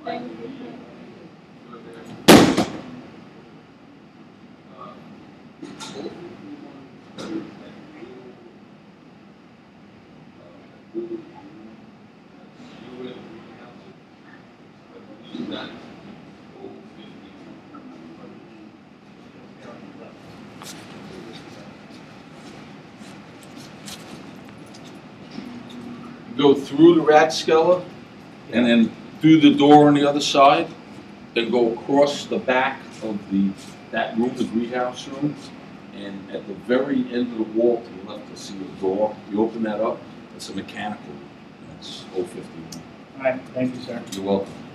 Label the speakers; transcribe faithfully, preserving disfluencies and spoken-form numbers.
Speaker 1: Go through the Rathskeller, and then through the door on the other side, then go across the back of the that room, the greenhouse room, and at the very end of the wall to the left, you'll see a door. You open that up, it's a mechanical room. That's oh fifty-one.
Speaker 2: All right, thank you, sir.
Speaker 1: You're welcome.